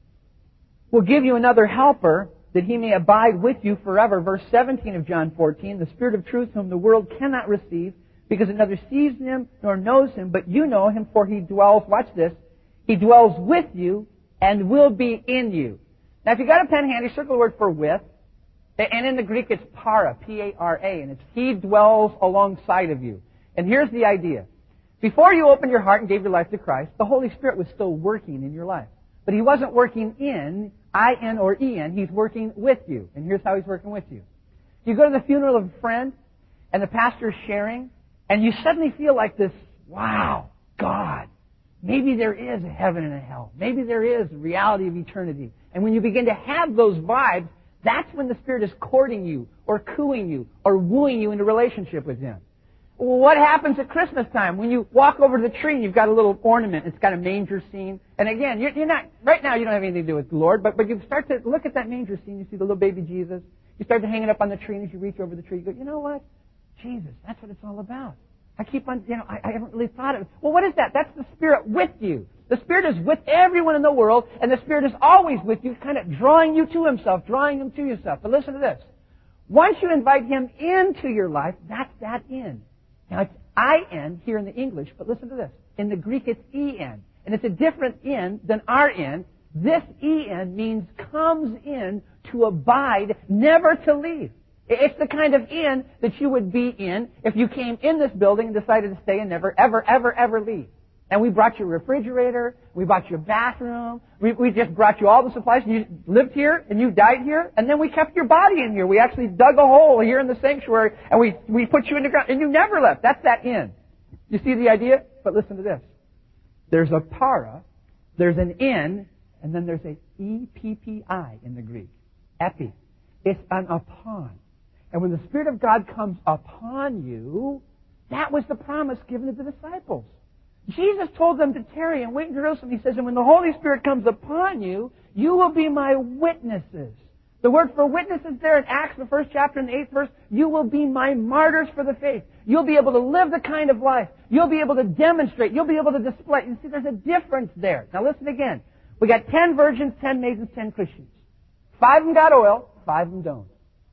will give you another helper, that He may abide with you forever." Verse seventeen of John fourteen, "The Spirit of truth whom the world cannot receive, because it neither sees Him nor knows Him, but you know Him, for He dwells," watch this, "He dwells with you and will be in you." Now if you got a pen handy, circle the word for with. And in the Greek it's para, P A R A, and it's He dwells alongside of you. And here's the idea. Before you opened your heart and gave your life to Christ, the Holy Spirit was still working in your life. But He wasn't working in, I N or E N, He's working with you. And here's how He's working with you. You go to the funeral of a friend, and the pastor's sharing, and you suddenly feel like this, wow, God, maybe there is a heaven and a hell. Maybe there is a reality of eternity. And when you begin to have those vibes, that's when the Spirit is courting you, or cooing you, or wooing you into relationship with Him. Well, what happens at Christmas time when you walk over to the tree and you've got a little ornament? It's got a manger scene. And again, you're, you're not, right now you don't have anything to do with the Lord, but, but you start to look at that manger scene, you see the little baby Jesus. You start to hang it up on the tree, and as you reach over the tree, you go, you know what? Jesus, that's what it's all about. I keep on, you know, I, I haven't really thought of it. Well, what is that? That's the Spirit with you. The Spirit is with everyone in the world, and the Spirit is always with you, kind of drawing you to Himself, drawing Him to yourself. But listen to this. Once you invite Him into your life, that's that in. Now, it's I N here in the English, but listen to this. In the Greek, it's E N. And it's a different in than R N. This E N means comes in to abide, never to leave. It's the kind of in that you would be in if you came in this building and decided to stay and never, ever, ever, ever leave. And we brought you a refrigerator, we brought you a bathroom, we, we just brought you all the supplies, and you lived here, and you died here, and then we kept your body in here. We actually dug a hole here in the sanctuary, and we, we put you in the ground, and you never left. That's that in. You see the idea? But listen to this. There's a para, there's an in, and then there's a E P P I in the Greek. Epi. It's an upon. And when the Spirit of God comes upon you, that was the promise given to the disciples. Jesus told them to tarry and wait in Jerusalem. He says, and when the Holy Spirit comes upon you, you will be my witnesses. The word for witnesses there in Acts, the first chapter and the eighth verse, you will be my martyrs for the faith. You'll be able to live the kind of life. You'll be able to demonstrate. You'll be able to display. You see, there's a difference there. Now listen again. We got ten virgins, ten maidens, ten Christians. Five of them got oil, five of them don't.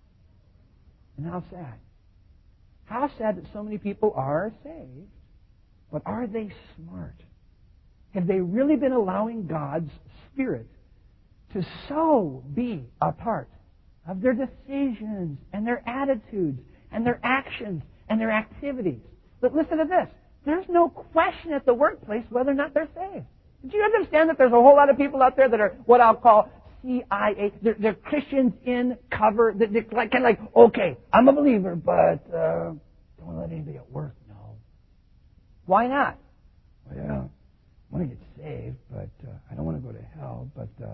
And how sad. How sad that so many people are saved, but are they smart? Have they really been allowing God's Spirit to so be a part of their decisions and their attitudes and their actions and their activities? But listen to this. There's no question at the workplace whether or not they're saved. Did you understand that there's a whole lot of people out there that are what I'll call C I A? They're, they're Christians in cover. They're, they're like, kind of like, okay, I'm a believer, but uh, don't want to let anybody at work know. Why not? Well, I want to get saved, but uh, I don't want to go to hell. But uh,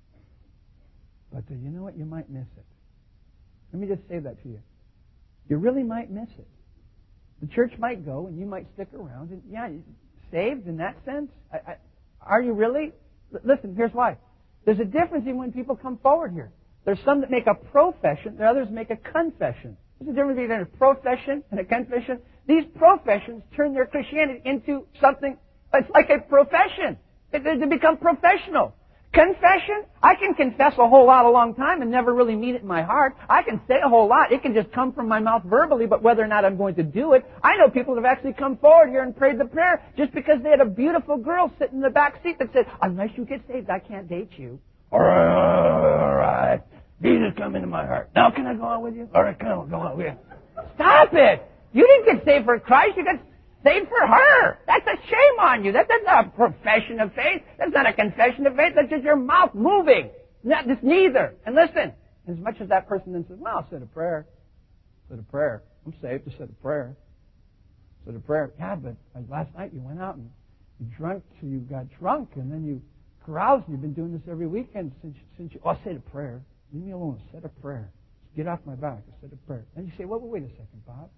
but uh, you know what? You might miss it. Let me just say that to you. You really might miss it. The church might go, and you might stick around. And yeah, saved in that sense. I, I, are you really? L- listen, here's why. There's a difference in when people come forward here. There's some that make a profession, there are others that make a confession. There's a difference between a profession and a confession. These professions turn their Christianity into something, it's like a profession. They, they become professional. Confession, I can confess a whole lot a long time and never really mean it in my heart. I can say a whole lot. It can just come from my mouth verbally, but whether or not I'm going to do it, I know people that have actually come forward here and prayed the prayer just because they had a beautiful girl sitting in the back seat that said, unless you get saved, I can't date you. All right, all right. Jesus, come into my heart. Now can I go on with you? All right, come on, go on with you. Stop it! You didn't get saved for Christ, you got saved for her. That's a shame on you. That, that's not a profession of faith. That's not a confession of faith. That's just your mouth moving. Not, it's neither. And listen, as much as that person then says, well, I said a prayer. I said a prayer. I'm saved. I said a prayer. I said a prayer. Yeah, but last night you went out and you drank till you got drunk, and then you carousing. You've been doing this every weekend since, since you... Oh, I said a prayer. Leave me alone. I said a prayer. Get off my back. I said a prayer. And you say, well, wait a second, Bob.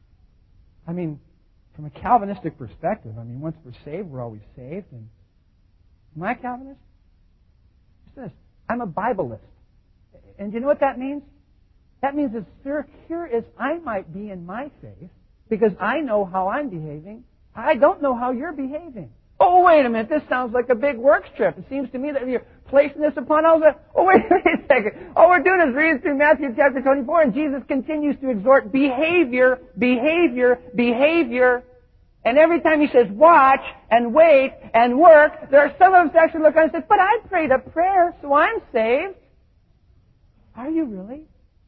I mean, from a Calvinistic perspective, I mean, once we're saved, we're always saved. And am I a Calvinist? What's this? I'm a Bibleist. And you know what that means? That means as secure as I might be in my faith, because I know how I'm behaving, I don't know how you're behaving. Oh, wait a minute, this sounds like a big works trip. It seems to me that you're placing this upon us. Oh, wait, wait a second. All we're doing is reading through Matthew chapter twenty-four, and Jesus continues to exhort behavior, behavior, behavior. And every time he says watch and wait and work, there are some of us actually look and say, but I prayed a prayer, so I'm saved. Are you really?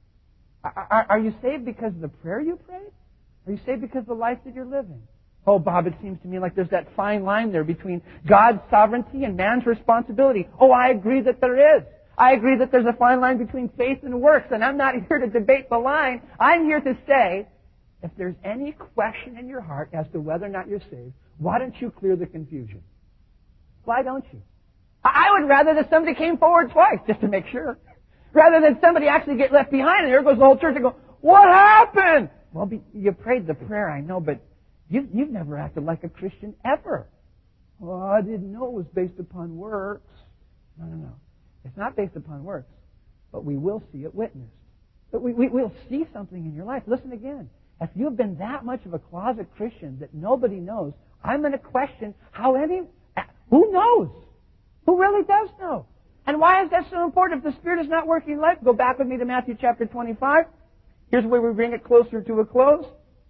Are, are you saved because of the prayer you prayed? Are you saved because of the life that you're living? Oh, Bob, it seems to me like there's that fine line there between God's sovereignty and man's responsibility. Oh, I agree that there is. I agree that there's a fine line between faith and works, and I'm not here to debate the line. I'm here to say, if there's any question in your heart as to whether or not you're saved, why don't you clear the confusion? Why don't you? I would rather that somebody came forward twice, just to make sure, rather than somebody actually get left behind, and here goes the whole church and go, what happened? Well, be, you prayed the prayer, I know, but You've, you've never acted like a Christian ever. Well, I didn't know it was based upon works. No, no, no. It's not based upon works, but we will see it witnessed. But we, we, we'll see something in your life. Listen again. If you've been that much of a closet Christian that nobody knows, I'm going to question how any... Who knows? Who really does know? And why is that so important? If the Spirit is not working in life, go back with me to Matthew chapter twenty-five. Here's where we bring it closer to a close.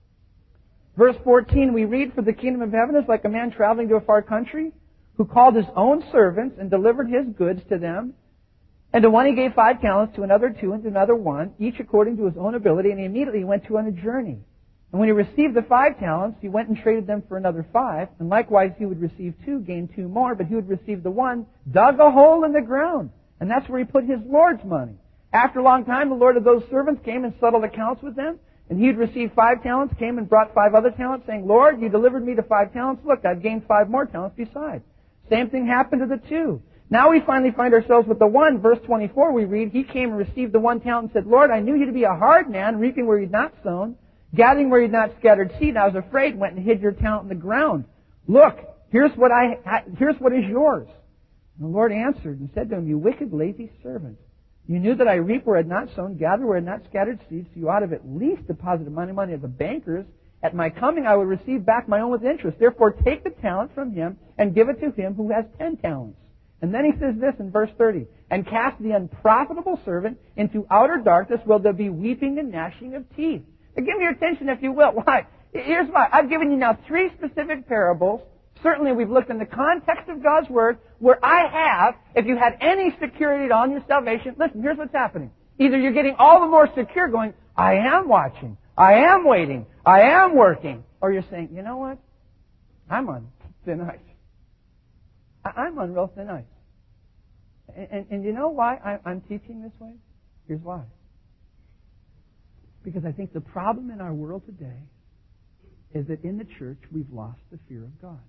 Verse fourteen, we read, for the kingdom of heaven is like a man traveling to a far country, who called his own servants and delivered his goods to them. And to one he gave five talents, to another two, and to another one, each according to his own ability, and he immediately went to on a journey. And when he received the five talents, he went and traded them for another five, and likewise he would receive two, gain two more, but he would receive the one, dug a hole in the ground. And that's where he put his Lord's money. After a long time, the Lord of those servants came and settled accounts with them. And he had received five talents, came and brought five other talents, saying, Lord, you delivered me to five talents. Look, I've gained five more talents besides. Same thing happened to the two. Now we finally find ourselves with the one. Verse twenty-four, we read, he came and received the one talent and said, Lord, I knew you to be a hard man, reaping where you'd not sown, gathering where you'd not scattered seed. I was afraid and went and hid your talent in the ground. Look, here's what I, here's what is yours. And the Lord answered and said to him, you wicked, lazy servant. You knew that I reap where I had not sown, gather where I had not scattered seeds, so you ought to have at least deposited money money at the bankers. At my coming I will receive back my own with interest. Therefore take the talent from him and give it to him who has ten talents. And then he says this in verse thirty, and cast the unprofitable servant into outer darkness where there be weeping and gnashing of teeth. Now give me your attention if you will. Why? Here's why. I've given you now three specific parables. Certainly we've looked in the context of God's Word where I have, if you had any security at all in your salvation, listen, here's what's happening. Either you're getting all the more secure going, I am watching, I am waiting, I am working, or you're saying, you know what? I'm on thin ice. I'm on real thin ice. And, and, and you know why I, I'm teaching this way? Here's why. Because I think the problem in our world today is that in the church we've lost the fear of God.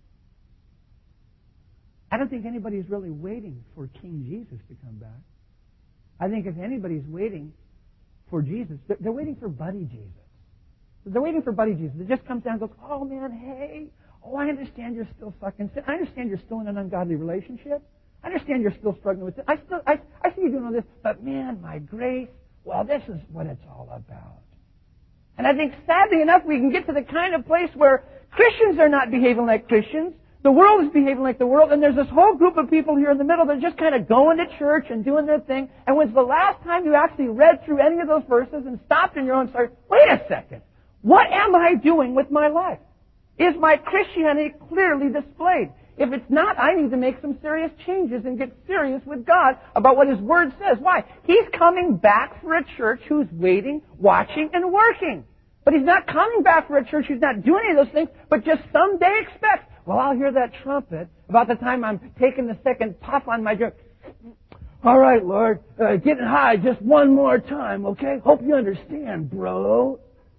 I don't think anybody's really waiting for King Jesus to come back. I think if anybody's waiting for Jesus, they're waiting for Buddy Jesus. They're waiting for Buddy Jesus. It just comes down and goes, oh man, hey, oh I understand you're still stuck in sin. I understand you're still in an ungodly relationship. I understand you're still struggling with it. I still, I, I see you doing all this, but man, my grace, well, this is what it's all about. And I think sadly enough, we can get to the kind of place where Christians are not behaving like Christians. The world is behaving like the world, and there's this whole group of people here in the middle that are just kind of going to church and doing their thing. And when's the last time you actually read through any of those verses and stopped in your own heart? Wait a second. What am I doing with my life? Is my Christianity clearly displayed? If it's not, I need to make some serious changes and get serious with God about what His Word says. Why? He's coming back for a church who's waiting, watching, and working. But He's not coming back for a church who's not doing any of those things, but just someday expects, well, I'll hear that trumpet about the time I'm taking the second puff on my drink. All right, Lord, uh, getting high just one more time, okay? Hope you understand, bro.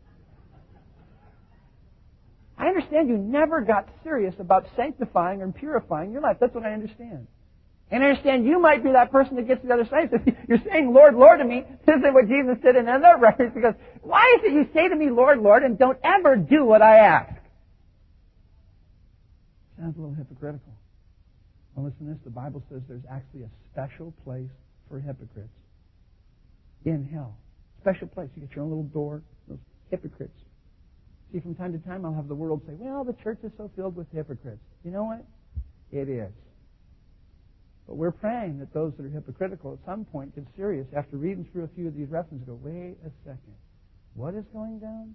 I understand you never got serious about sanctifying or purifying your life. That's what I understand. And I understand you might be that person that gets to the other side. You're saying, Lord, Lord to me. This is what Jesus said in another reference. He goes, why is it you say to me, Lord, Lord, and don't ever do what I ask? Sounds a little hypocritical. Well, listen to this. The Bible says there's actually a special place for hypocrites in hell. Special place. You get your own little door. Those hypocrites. See, from time to time I'll have the world say, well, the church is so filled with hypocrites. You know what? It is. But we're praying that those that are hypocritical at some point get serious after reading through a few of these references go, wait a second. What is going down?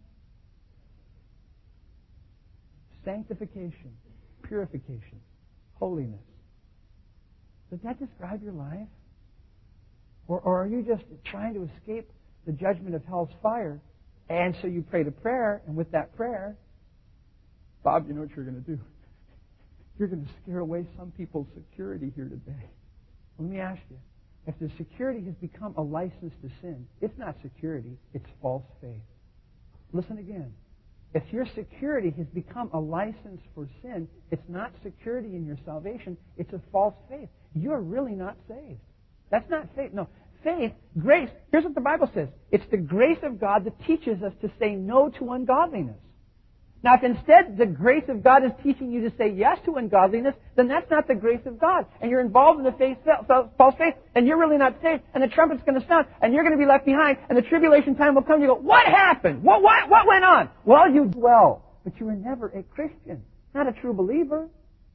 Sanctification, purification, holiness. Does that describe your life? Or, or are you just trying to escape the judgment of hell's fire, and so you prayed a prayer, and with that prayer, Bob, you know what you're going to do? You're going to scare away some people's security here today. Let me ask you, if the security has become a license to sin, it's not security, it's false faith. Listen again. If your security has become a license for sin, it's not security in your salvation, it's a false faith. You're really not saved. That's not faith. No. Faith, grace, here's what the Bible says. It's the grace of God that teaches us to say no to ungodliness. Now, if instead the grace of God is teaching you to say yes to ungodliness, then that's not the grace of God. And you're involved in the faith, false faith, and you're really not saved, and the trumpet's going to sound, and you're going to be left behind, and the tribulation time will come, and you go, what happened? What, what, what went on? Well, you dwell. But you were never a Christian, not a true believer.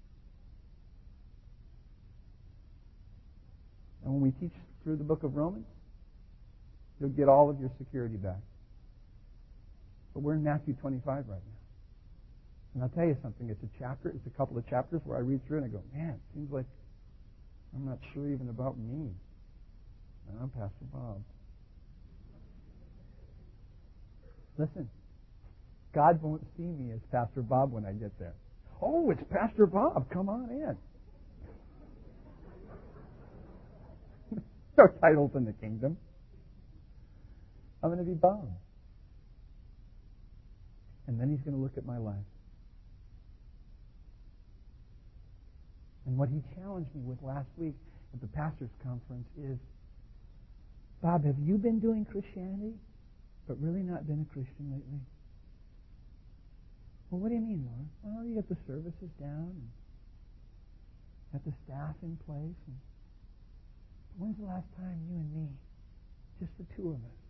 And when we teach through the book of Romans, you'll get all of your security back. But we're in Matthew twenty-five right now. And I'll tell you something, it's a chapter, it's a couple of chapters where I read through and I go, man, it seems like I'm not sure even about me. And I'm Pastor Bob. Listen, God won't see me as Pastor Bob when I get there. Oh, it's Pastor Bob, come on in. No titles in the kingdom. I'm going to be Bob. And then he's going to look at my life. And what he challenged me with last week at the pastor's conference is, Bob, have you been doing Christianity, but really not been a Christian lately? Well, what do you mean, Lord? Well, you get the services down, and got the staff in place. And when's the last time you and me, just the two of us?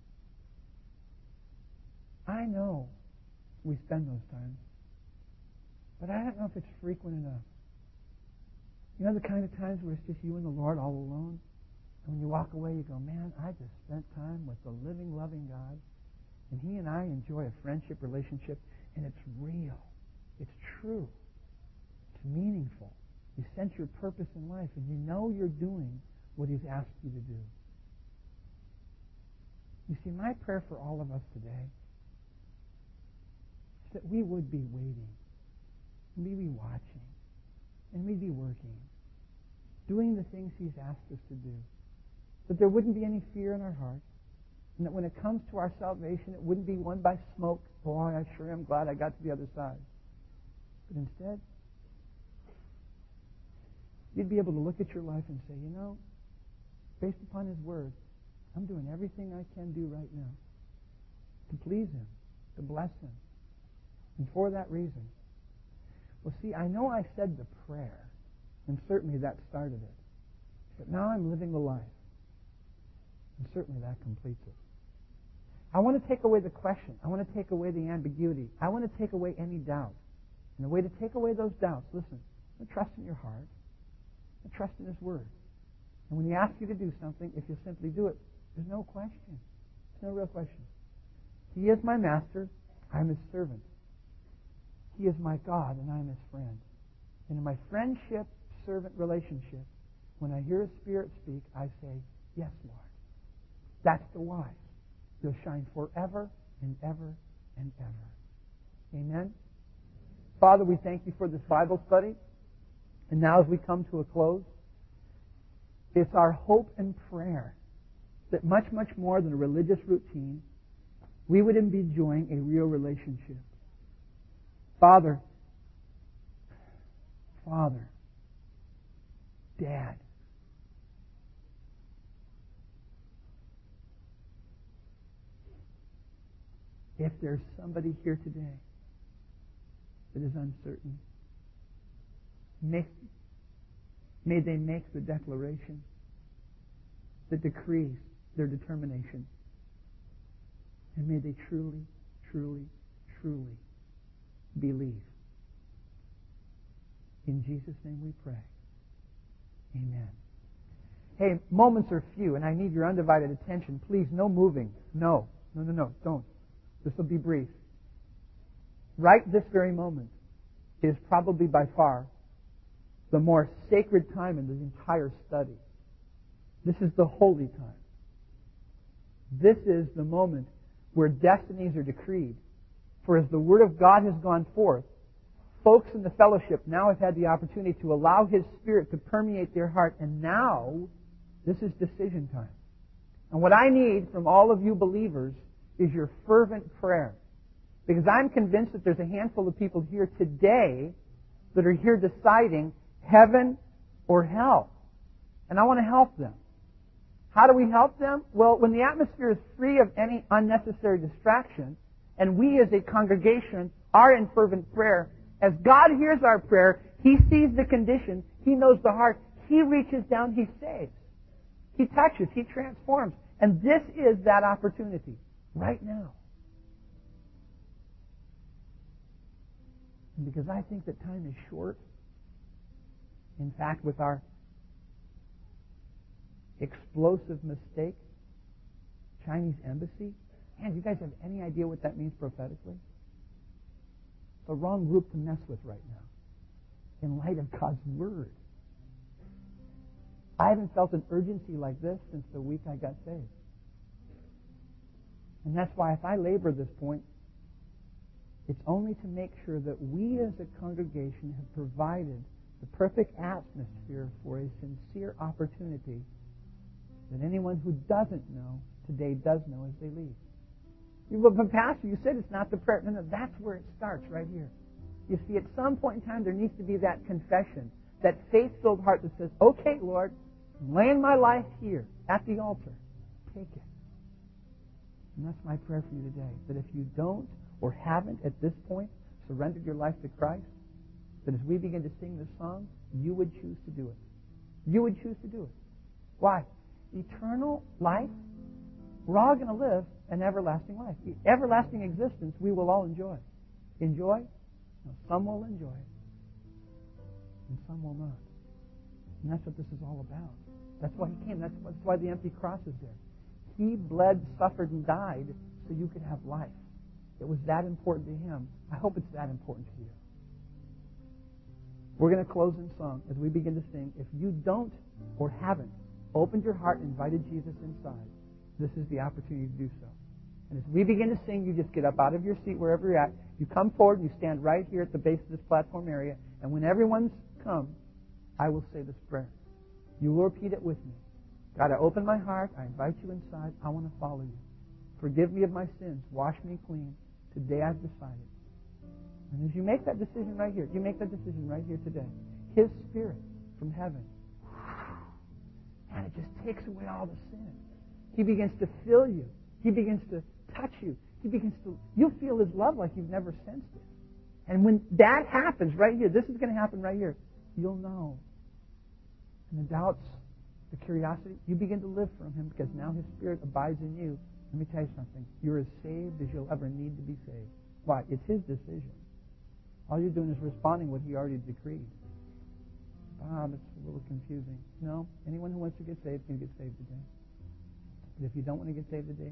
I know we spend those times, but I don't know if it's frequent enough. You know the kind of times where it's just you and the Lord all alone? And when you walk away, you go, man, I just spent time with the living, loving God. And He and I enjoy a friendship relationship, and it's real. It's true. It's meaningful. You sense your purpose in life, and you know you're doing what He's asked you to do. You see, my prayer for all of us today is that we would be waiting, and we'd be watching, and we'd be working, doing the things He's asked us to do. That there wouldn't be any fear in our hearts, and that when it comes to our salvation, it wouldn't be won by smoke. Boy, I sure am glad I got to the other side. But instead, you'd be able to look at your life and say, you know, based upon His Word, I'm doing everything I can do right now to please Him, to bless Him. And for that reason, well, see, I know I said the prayer, and certainly that started it. But now I'm living the life. And certainly that completes it. I want to take away the question. I want to take away the ambiguity. I want to take away any doubt. And the way to take away those doubts, listen, trust in your heart. Trust in His Word. And when He asks you to do something, if you simply do it, there's no question. There's no real question. He is my master. I'm His servant. He is my God, and I'm His friend. And in my friendship, servant relationship, when I hear His Spirit speak, I say, yes, Lord. That's the why. He'll shine forever and ever and ever. Amen? Father, we thank You for this Bible study. And now as we come to a close, it's our hope and prayer that much, much more than a religious routine, we would be enjoying a real relationship. Father, Father, Dad. If there's somebody here today that is uncertain, may, may they make the declaration that decrees their determination. And may they truly, truly, truly believe. In Jesus' name we pray. Amen. Hey, moments are few, and I need your undivided attention. Please, no moving. No. No, no, no. Don't. This will be brief. Right this very moment is probably by far the more sacred time in the entire study. This is the holy time. This is the moment where destinies are decreed. For as the Word of God has gone forth, folks in the fellowship now have had the opportunity to allow His Spirit to permeate their heart, and now this is decision time. And what I need from all of you believers is your fervent prayer. Because I'm convinced that there's a handful of people here today that are here deciding heaven or hell. And I want to help them. How do we help them? Well, when the atmosphere is free of any unnecessary distraction, and we as a congregation are in fervent prayer, as God hears our prayer, He sees the condition, He knows the heart, He reaches down, He saves. He touches, He transforms. And this is that opportunity, right now. And because I think that time is short, in fact, with our explosive mistake, Chinese embassy, man, do you guys have any idea what that means prophetically? The wrong group to mess with right now, in light of God's Word. I haven't felt an urgency like this since the week I got saved. And that's why if I labor this point, it's only to make sure that we as a congregation have provided the perfect atmosphere for a sincere opportunity that anyone who doesn't know today does know as they leave. You, but Pastor, you said it's not the prayer. No, no, that's where it starts, right here. You see, at some point in time, there needs to be that confession, that faith-filled heart that says, okay, Lord, I'm laying my life here at the altar. Take it. And that's my prayer for you today, that if you don't or haven't at this point surrendered your life to Christ, that as we begin to sing this song, you would choose to do it. You would choose to do it. Why? Eternal life, we're all going to live an everlasting life. The everlasting existence we will all enjoy. Enjoy? No, some will enjoy it, and some will not. And that's what this is all about. That's why He came. That's why the empty cross is there. He bled, suffered, and died so you could have life. It was that important to Him. I hope it's that important to you. We're going to close in song as we begin to sing. If you don't or haven't opened your heart and invited Jesus inside, this is the opportunity to do so. And as we begin to sing, you just get up out of your seat wherever you're at. You come forward and you stand right here at the base of this platform area. And when everyone's come, I will say this prayer. You will repeat it with me. God, I open my heart. I invite you inside. I want to follow you. Forgive me of my sins. Wash me clean. Today I've decided. And as you make that decision right here, you make that decision right here today, His Spirit from heaven, and it just takes away all the sin. He begins to fill you. He begins to touch you. He begins to, you'll feel His love like you've never sensed it. And when that happens right here, this is going to happen right here, you'll know. And the doubts, the curiosity, you begin to live from Him because now His Spirit abides in you. Let me tell you something. You're as saved as you'll ever need to be saved. Why? It's His decision. All you're doing is responding what He already decreed. Bob, it's a little confusing. No, anyone who wants to get saved can get saved today. But if you don't want to get saved today,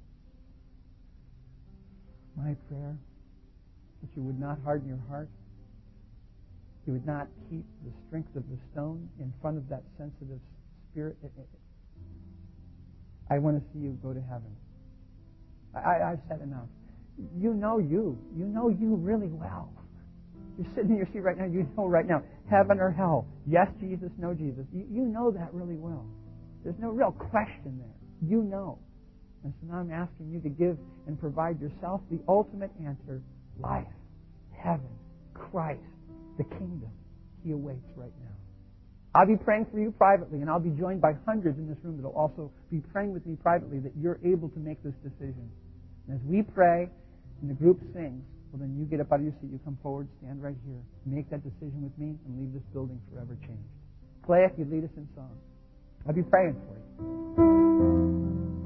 my prayer that you would not harden your heart, you would not keep the strength of the stone in front of that sensitive spirit. I want to see you go to heaven. I, I've said enough. You know you. You know you really well. You're sitting in your seat right now. You know right now, heaven or hell. Yes, Jesus, no, Jesus. You, you know that really well. There's no real question there. You know. And so now I'm asking you to give and provide yourself the ultimate answer. Life, heaven, Christ, the kingdom. He awaits right now. I'll be praying for you privately, and I'll be joined by hundreds in this room that will also be praying with me privately that you're able to make this decision. And as we pray and the group sings, well, then you get up out of your seat, you come forward, stand right here, make that decision with me, and leave this building forever changed. Clay, if you lead us in song, I'll be praying for you.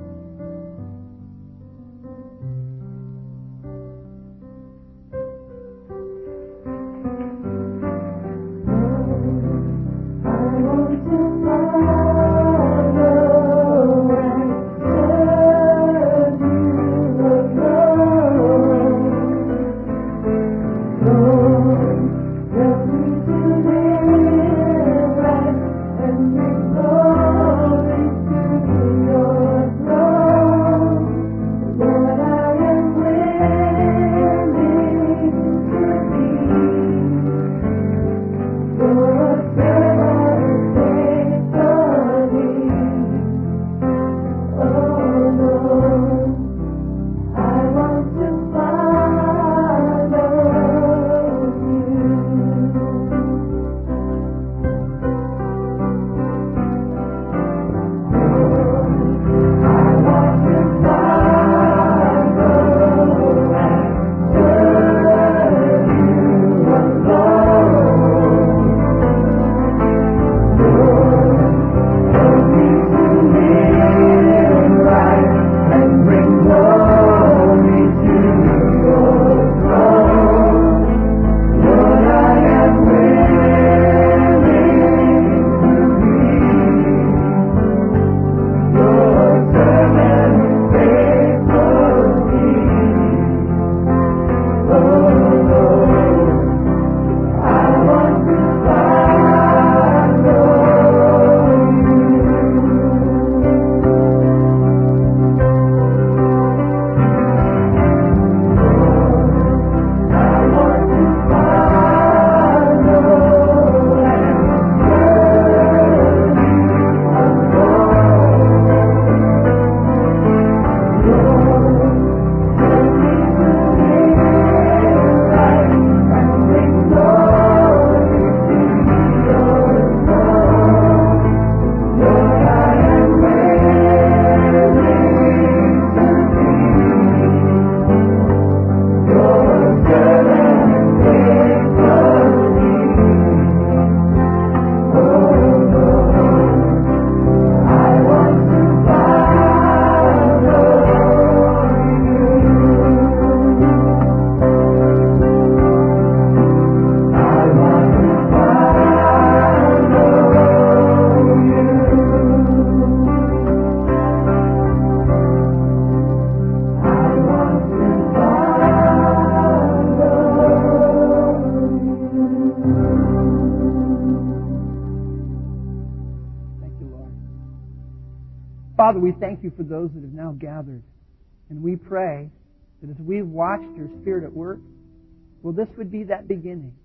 Father, we thank you for those that have now gathered. And we pray that as we've watched your Spirit at work, well, this would be that beginning.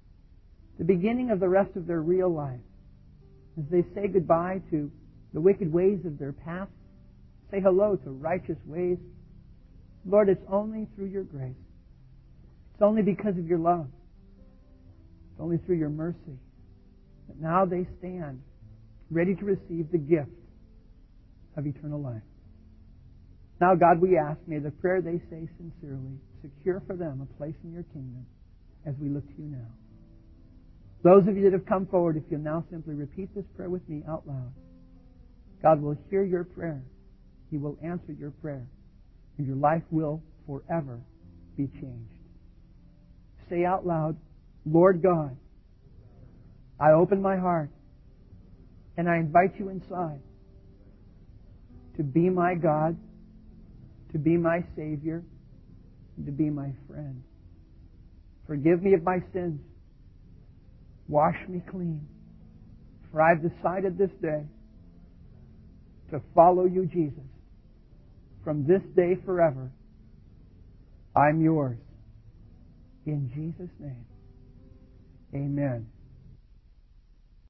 The beginning of the rest of their real life. As they say goodbye to the wicked ways of their past, say hello to righteous ways. Lord, it's only through your grace. It's only because of your love. It's only through your mercy that now they stand ready to receive the gift of eternal life. Now, God, we ask, may the prayer they say sincerely secure for them a place in your kingdom as we look to you now. Those of you that have come forward, if you'll now simply repeat this prayer with me out loud, God will hear your prayer. He will answer your prayer. And your life will forever be changed. Say out loud, Lord God, I open my heart and I invite you inside to be my God, to be my Savior, and to be my friend. Forgive me of my sins. Wash me clean. For I've decided this day to follow you, Jesus. From this day forever, I'm yours. In Jesus' name, amen.